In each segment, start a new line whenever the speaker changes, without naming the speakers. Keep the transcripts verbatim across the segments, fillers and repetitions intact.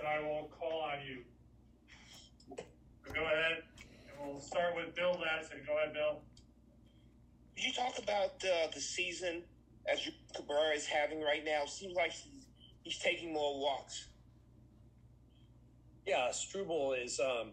I will call on you. So go ahead, and we'll start with Bill Ladson. Go ahead, Bill.
Could you talk about uh, the season as Cabrera is having right now? It seems like he's, he's taking more walks.
Yeah, Struble is um,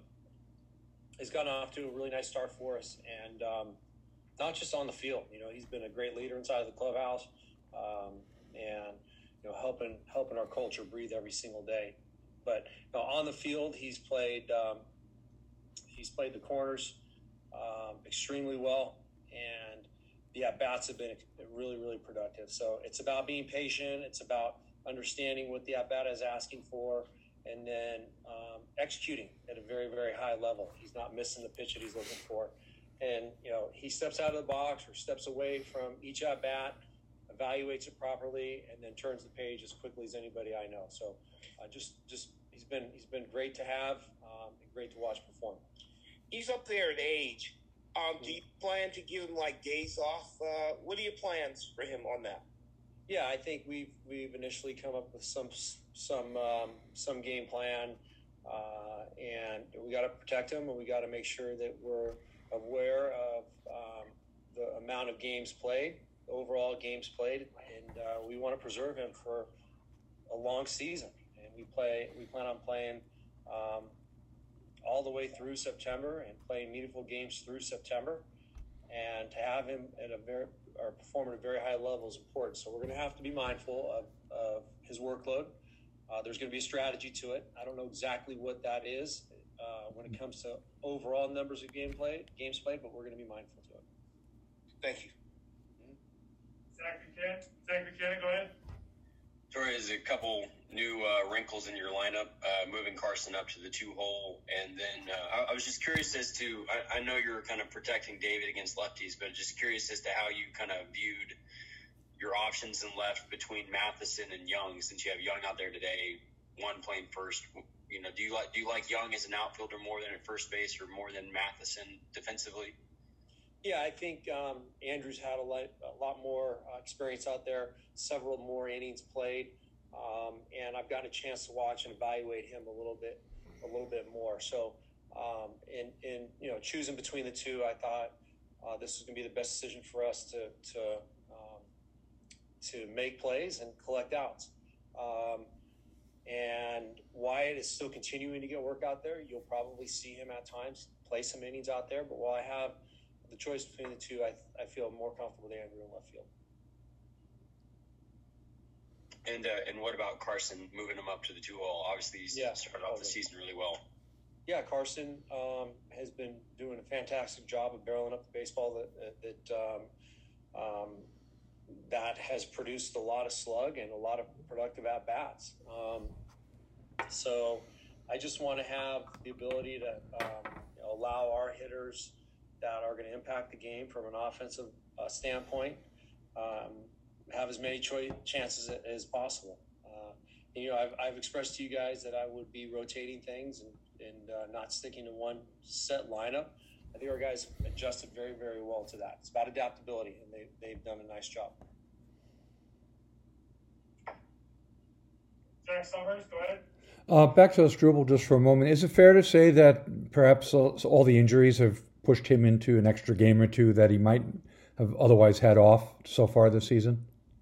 has gotten off to a really nice start for us, and um, not just on the field. You know, he's been a great leader inside of the clubhouse, um, and you know, helping helping our culture breathe every single day. But you know, on the field, he's played um, he's played the corners um, extremely well, and the at bats have been really really productive. So it's about being patient. It's about understanding what the at bat is asking for, and then um, executing at a very, very high level. He's not missing the pitch that he's looking for. And, you know, he steps out of the box or steps away from each at-bat, evaluates it properly, and then turns the page as quickly as anybody I know. So uh, just, just he's been he's been great to have um, and great to watch perform.
He's up there in age. Um, do you plan to give him, like, days off? Uh, what are your plans for him on that?
Yeah, I think we've we've initially come up with some some um, some game plan, uh, and we got to protect him, and we got to make sure that we're aware of um, the amount of games played, overall games played, and uh, we want to preserve him for a long season. And we play we plan on playing um, all the way through September and playing meaningful games through September, and to have him at a very or perform at a very high level is important. So we're going to have to be mindful of, of his workload. Uh, there's going to be a strategy to it. I don't know exactly what that is uh, when it comes to overall numbers of game play, games played, but we're going to be mindful to it.
Thank you.
Mm-hmm. Zach Buchanan, Zach Buchanan, go ahead.
Troy, there's a couple new uh, wrinkles in your lineup, uh, moving Carson up to the two hole. And then uh, I, I was just curious as to, I, I know you're kind of protecting David against lefties, but just curious as to how you kind of viewed your options in left between Matheson and Young, since you have Young out there today, one playing first. You know, do you like do you like Young as an outfielder more than at first base or more than Matheson defensively?
Yeah, I think um, Andrew's had a lot, a lot more uh, experience out there, several more innings played, um, and I've gotten a chance to watch and evaluate him a little bit, a little bit more. So, um, in, in you know, choosing between the two, I thought uh, this was going to be the best decision for us to to um, to make plays and collect outs. Um, and Wyatt is still continuing to get work out there. You'll probably see him at times play some innings out there, but while I have the choice between the two, I I feel more comfortable with Andrew in left field.
And uh, and what about Carson, moving him up to the two hole? Obviously, he's
yeah,
started off the season really well.
Yeah, Carson um, has been doing a fantastic job of barreling up the baseball that that um, um, that has produced a lot of slug and a lot of productive at bats. Um, so I just want to have the ability to um, you know, allow our hitters that are going to impact the game from an offensive uh, standpoint, um, have as many choice chances as, as possible. Uh, and, you know, I've, I've expressed to you guys that I would be rotating things and, and uh, not sticking to one set lineup. I think our guys adjusted very, very well to that. It's about adaptability, and they, they've done a nice job.
Jack Summers, go ahead.
Uh, back to Struble just for a moment. Is it fair to say that perhaps all, all the injuries have pushed him into an extra game or two that he might have otherwise had off so far this season?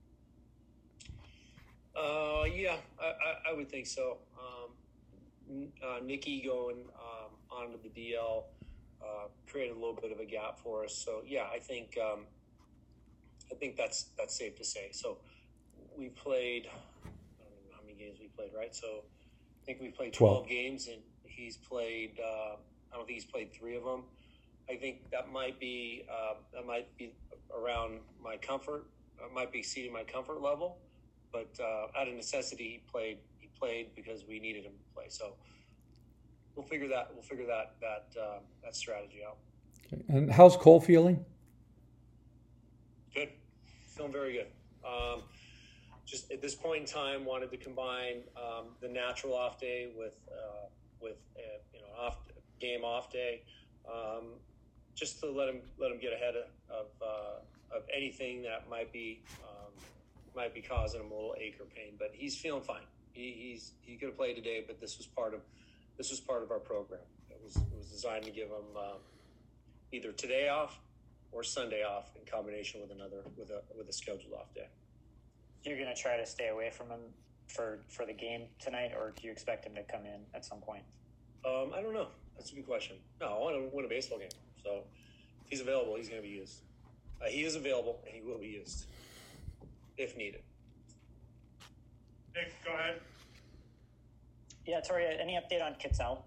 Uh, yeah, I, I, I would think so. Um, uh, Nicky going um, onto the D L uh, created a little bit of a gap for us. So yeah, I think um, I think that's that's safe to say. So we played. I don't know how many games we played, right? So I think we played twelve, twelve. games, and he's played. Uh, I don't think he's played three of them. I think that might be uh, that might be around my comfort. Uh, might be exceeding my comfort level, but uh, out of necessity, he played. He played because we needed him to play. So we'll figure that. We'll figure that that uh, that strategy out.
Okay. And how's Cole feeling?
Good, feeling very good. Um, just at this point in time, wanted to combine um, the natural off day with uh, with uh, you know off game off day. Um, just to let him let him get ahead of of, uh, of anything that might be um, might be causing him a little ache or pain. But he's feeling fine. he, he's he could have played today, but this was part of this was part of our program. It was it was designed to give him um, either today off or Sunday off in combination with another with a with a scheduled off day.
You're going to try to stay away from him for for the game tonight, or do you expect him to come in at some point?
Um, I don't know. That's a good question. No, I want to win a baseball game, so if he's available, he's going to be used. Uh, he is available, and he will be used if needed.
Nick, go ahead.
Yeah, Tori, any update on Kitzel?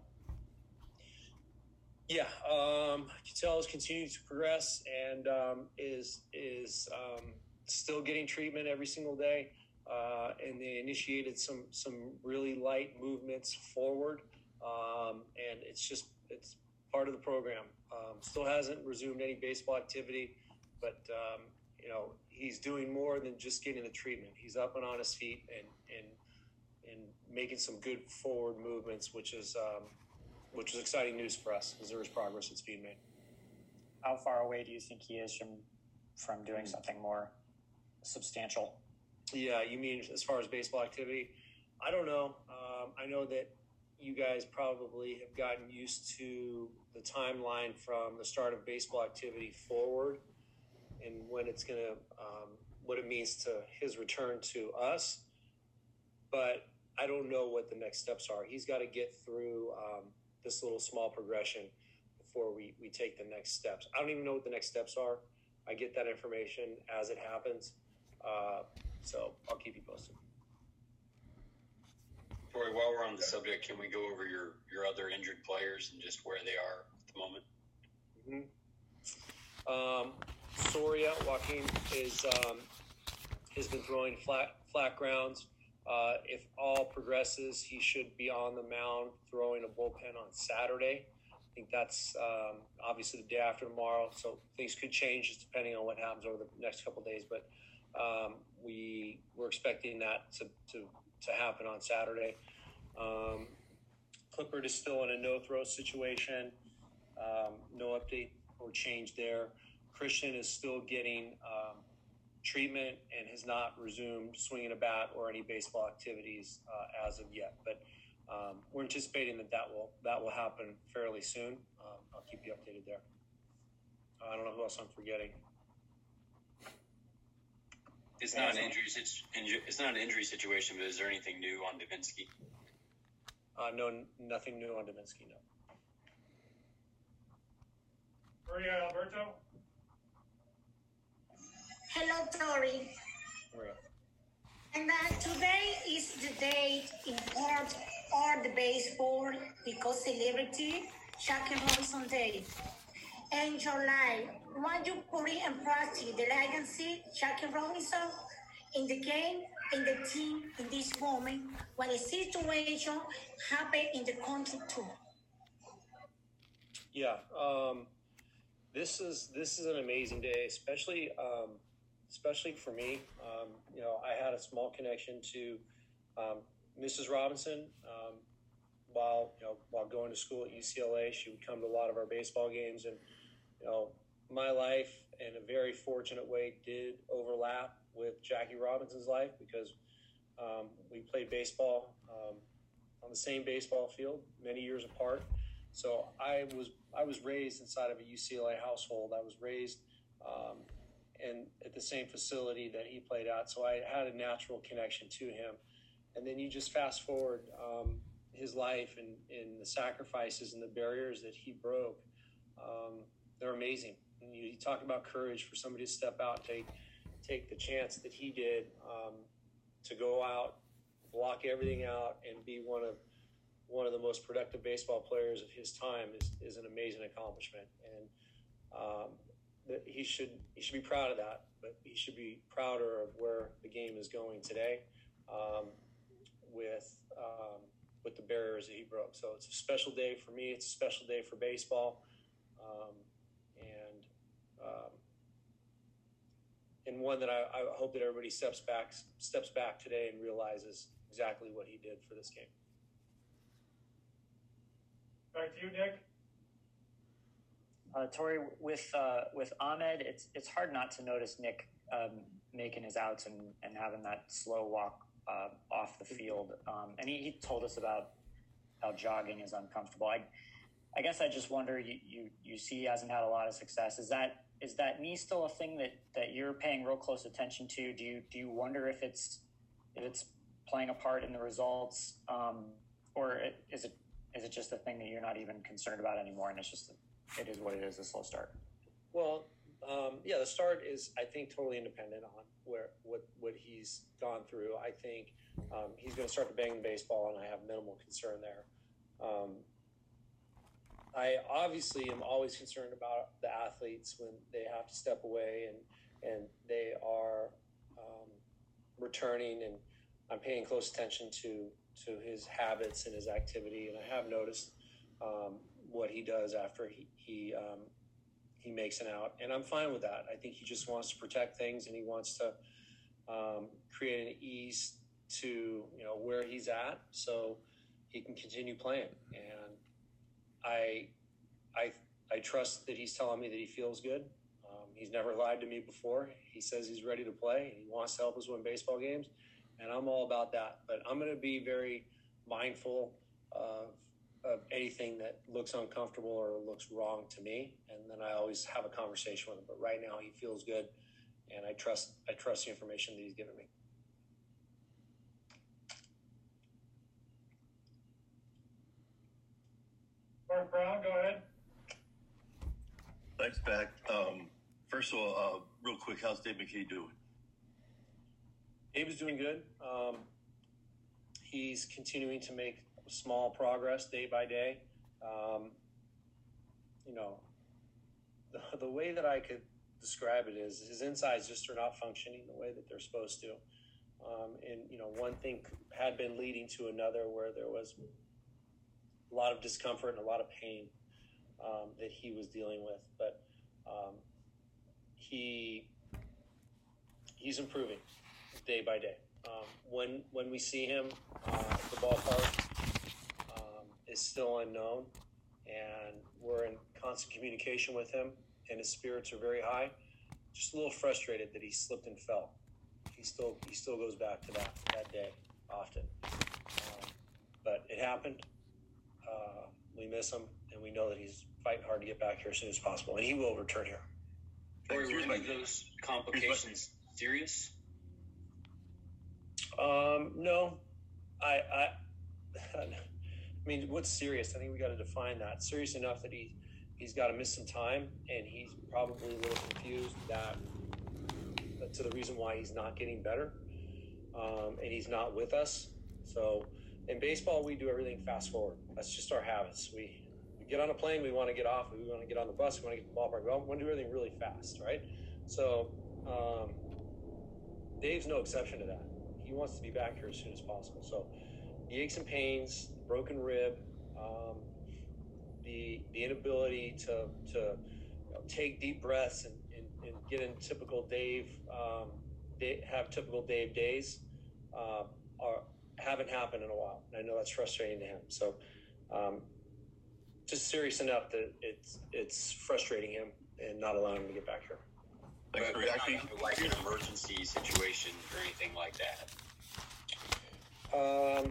Yeah, um, Kittel is continuing to progress and um, is is um, still getting treatment every single day. Uh, and they initiated some some really light movements forward, um, and it's just it's part of the program. Um, still hasn't resumed any baseball activity, but um, you know he's doing more than just getting the treatment. He's up and on his feet and and and making some good forward movements, which is. Um, which is exciting news for us because there is progress that's being made.
How far away do you think he is from from doing something more substantial?
Yeah, you mean as far as baseball activity? I don't know. Um, I know that you guys probably have gotten used to the timeline from the start of baseball activity forward and when it's going to, um, what it means to his return to us. But I don't know what the next steps are. He's got to get through um, this little small progression before we, we take the next steps. I don't even know what the next steps are. I get that information as it happens. Uh, so I'll keep you posted.
Tori, while we're on the subject, can we go over your, your other injured players and just where they are at the moment?
Mm-hmm. Um, Soria Joaquin is um, has been throwing flat flat grounds. Uh, if all progresses, he should be on the mound throwing a bullpen on Saturday. I think that's um, obviously the day after tomorrow, so things could change just depending on what happens over the next couple of days. But um, we we're expecting that to, to, to happen on Saturday. Um, Clippard is still in a no-throw situation. Um, no update or change there. Christian is still getting um, treatment and has not resumed swinging a bat or any baseball activities uh, as of yet. But um, we're anticipating that that will that will happen fairly soon. Um, I'll keep you updated there. I don't know who else I'm forgetting.
It's not an injury. It's not an injury situation, but is there anything new on Davinsky?
Uh, no, nothing new on Davinsky. No.
Maria Alberto.
Hello, Tori.
Maria.
And uh, today is the day in part of the baseball because celebrity Jackie Robinson Day. In July, when you put in practice the legacy Jackie Robinson in the game, in the team, in this moment, when a situation happened in the country too.
Yeah, um, this is this is an amazing day, especially. Um, Especially for me, um, you know, I had a small connection to um, Missus Robinson um, while you know while going to school at U C L A. She would come to a lot of our baseball games, and you know, my life in a very fortunate way did overlap with Jackie Robinson's life because um, we played baseball um, on the same baseball field many years apart. So I was I was raised inside of a U C L A household. I was raised. Um, and at the same facility that he played at. So I had a natural connection to him. And then you just fast forward um, his life and, and the sacrifices and the barriers that he broke. Um, they're amazing. And you, you talk about courage for somebody to step out and take, take the chance that he did um, to go out, block everything out, and be one of one of the most productive baseball players of his time is, is an amazing accomplishment. And um, that he should he should be proud of that, but he should be prouder of where the game is going today, um, with um, with the barriers that he broke. So it's a special day for me. It's a special day for baseball, um, and um, and one that I, I hope that everybody steps back steps back today and realizes exactly what he did for this game.
Back to you, Nick.
Uh, Tori, with uh, with Ahmed, it's it's hard not to notice Nick um, making his outs and, and having that slow walk uh, off the field. Um, and he, he told us about how jogging is uncomfortable. I, I guess I just wonder, you, you, you see he hasn't had a lot of success. Is that is that knee still a thing that, that you're paying real close attention to? Do you do you wonder if it's if it's playing a part in the results, um, or is it is it just a thing that you're not even concerned about anymore, and it's just it is what it is, a slow start?
Well, um, yeah, the start is, I think, totally independent on where what what he's gone through. I think um, he's going to start to bang the baseball, and I have minimal concern there. Um, I obviously am always concerned about the athletes when they have to step away and and they are um, returning, and I'm paying close attention to to his habits and his activity, and I have noticed um, what he does after he he um, he makes an out, and I'm fine with that. I think he just wants to protect things, and he wants to um, create an ease to you know where he's at, so he can continue playing. And I, I, I trust that he's telling me that he feels good. Um, he's never lied to me before. He says he's ready to play. He wants to help us win baseball games, and I'm all about that. But I'm going to be very mindful of, of anything that looks uncomfortable or looks wrong to me, and then I always have a conversation with him. But right now, he feels good, and I trust I trust the information that he's given me.
Mark Brown, go ahead.
Thanks, Pat. Um, first of all, uh, real quick, how's Dave McKay doing?
Dave is doing good. Um, he's continuing to make small progress day by day. Um, you know, the, the way that I could describe it is his insides just are not functioning the way that they're supposed to. Um, and, you know, one thing had been leading to another where there was a lot of discomfort and a lot of pain um, that he was dealing with. But um, he he's improving day by day. Um, when when we see him, uh, the ballpark um, is still unknown, and we're in constant communication with him, and his spirits are very high. Just a little frustrated that he slipped and fell. He still he still goes back to that that day often, um, but it happened. Uh, we miss him, and we know that he's fighting hard to get back here as soon as possible, and he will return here.
Were
Here's
any
my-
of those complications serious?
Um, no, I, I, I mean, what's serious? I think we got to define that. Serious enough that he, he's got to miss some time, and he's probably a little confused that to the reason why he's not getting better, um, and he's not with us. So in baseball, we do everything fast forward. That's just our habits. We, we get on a plane, we want to get off. We want to get on the bus, we want to get to the ballpark. We want to do everything really fast, right? So um, Dave's no exception to that. He wants to be back here as soon as possible. So the aches and pains, broken rib, um, the the inability to to you know, take deep breaths and, and, and get in typical Dave, um, day, have typical Dave days, uh, are haven't happened in a while. And I know that's frustrating to him. So um, just serious enough that it's it's frustrating him and not allowing him to get back here.
Thanks,
But,
Greg.
but
Actually,
not like an emergency situation or anything like that.
Um,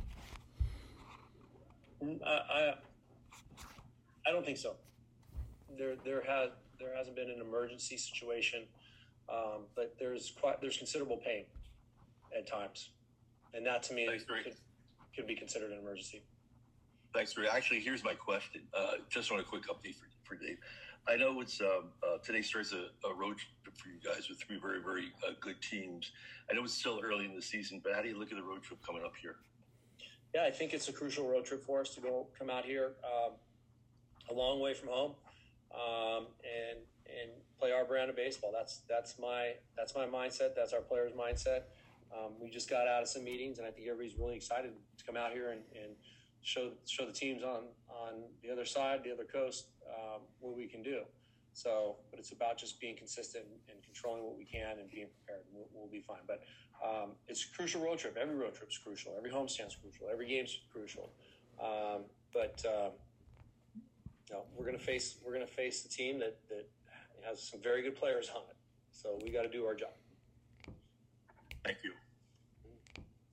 I, I, I don't think so. There, there has there hasn't been an emergency situation, um, but there's quite there's considerable pain at times, and that to me
Thanks, Greg.
could, could be considered an emergency.
Thanks, Greg. Actually, here's my question. Uh, just on a quick update for, for Dave. I know it's um, uh, today starts a, a road trip for you guys with three very, very uh, good teams. I know it's still early in the season, but how do you look at the road trip coming up here?
Yeah, I think it's a crucial road trip for us to go come out here, um, a long way from home, um, and and play our brand of baseball. That's that's my that's my mindset. That's our players' mindset. Um, we just got out of some meetings, and I think everybody's really excited to come out here and, and show show the teams on on the other side, the other coast, um, what we can do. So, but it's about just being consistent and controlling what we can and being prepared. We'll, we'll be fine. But um, it's a crucial road trip. Every road trip is crucial. Every homestand is crucial. Every game's crucial. Um, but um, you know, we're going to face we're going to face the team that that has some very good players on it. So we got to do our job.
Thank you.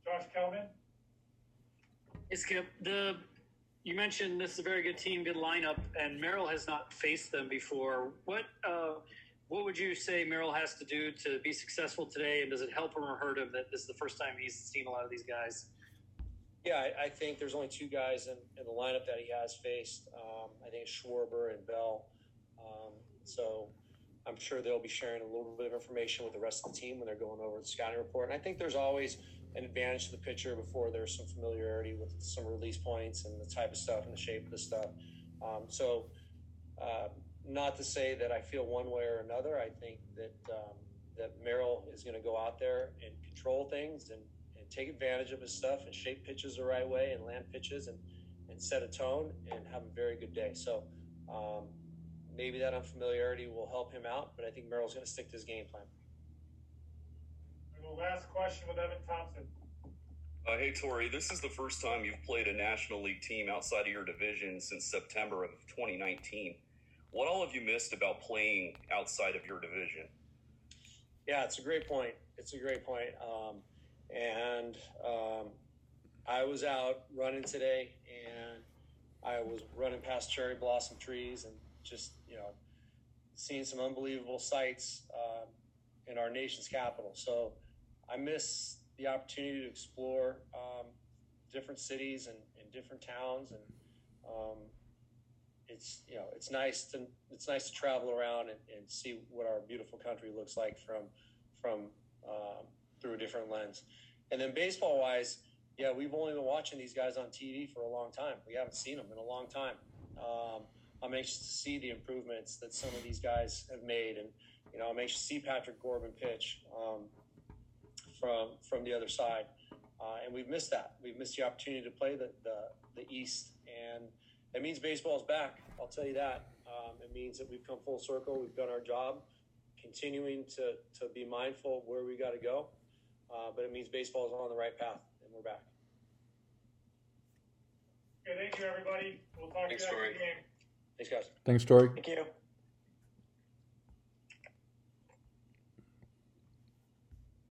Josh Kelvin.
Hey, Skip. The you mentioned this is a very good team, good lineup, and Merrill has not faced them before. What uh, what would you say Merrill has to do to be successful today, and does it help him or hurt him that this is the first time he's seen a lot of these guys?
Yeah, I, I think there's only two guys in, in the lineup that he has faced. Um, I think it's Schwarber and Bell. Um, so I'm sure they'll be sharing a little bit of information with the rest of the team when they're going over the scouting report. And I think there's always an advantage to the pitcher before there's some familiarity with some release points and the type of stuff and the shape of the stuff. Um, so uh, not to say that I feel one way or another. I think that um, that Merrill is going to go out there and control things and, and take advantage of his stuff and shape pitches the right way and land pitches and, and set a tone and have a very good day. So um, maybe that unfamiliarity will help him out, but I think Merrill's going to stick to his game plan.
The last question with Evan Thompson.
Uh, hey, Torrey, this is the first time you've played a National League team outside of your division since September of twenty nineteen. What all have you missed about playing outside of your division?
Yeah, it's a great point. It's a great point. Um, and um, I was out running today, and I was running past cherry blossom trees and just, you know, seeing some unbelievable sights uh, in our nation's capital. So I miss the opportunity to explore um, different cities and, and different towns, and um, it's you know it's nice to it's nice to travel around and, and see what our beautiful country looks like from from um, through a different lens. And then baseball wise, yeah, we've only been watching these guys on T V for a long time. We haven't seen them in a long time. Um, I'm anxious to see the improvements that some of these guys have made, and you know I'm anxious to see Patrick Corbin pitch. Um, from from the other side, uh, and we've missed that. We've missed the opportunity to play the, the, the East, and it means baseball's back. I'll tell you that. Um, it means that we've come full circle. We've done our job, continuing to, to be mindful of where we got to go, uh, but it means baseball is on the right path, and we're back.
Okay, thank you, everybody. We'll talk
Thanks,
to you after
Torrey.
the game.
Thanks, guys.
Thanks, Torrey.
Thank you.